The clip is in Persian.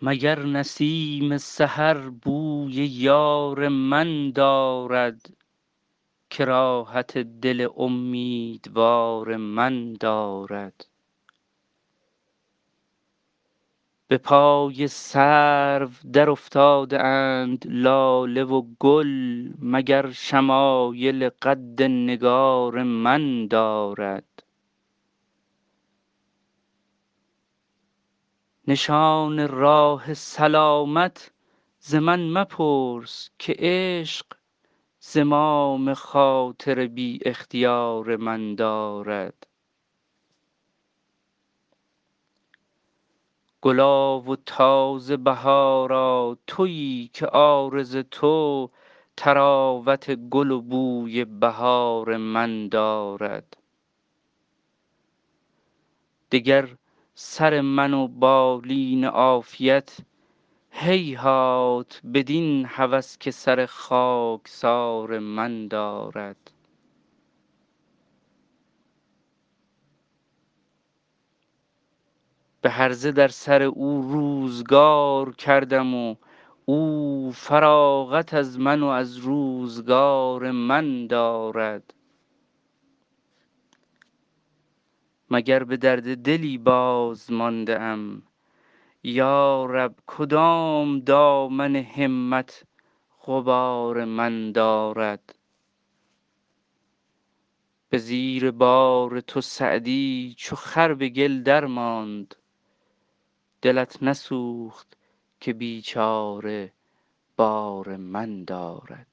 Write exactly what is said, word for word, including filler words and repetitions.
مگر نسیم سحر بوی یار من دارد که راحت دل امیدوار من دارد. به پای سرو در افتاده اند لاله و گل، مگر شمایل قد نگار من دارد. نشان راه سلامت ز من مپرس که عشق زمام خاطر بی اختیار من دارد. گلاب و تازه بهارا تویی که عارض تو طراوت گل و بوی بهار من دارد. دگر سر من و بالین عافیت هیهات بدین هوس که سر خاکسار من دارد. به هرزه در سر او روزگار کردم و او فراغت از من و از روزگار من دارد. مگر به درد دلی باز مانده ام یا رب کدام دامن همت غبار من دارد. به زیر بار تو سعدی چو خر به گل در ماند، دلت نسوخت که بیچاره بار من دارد.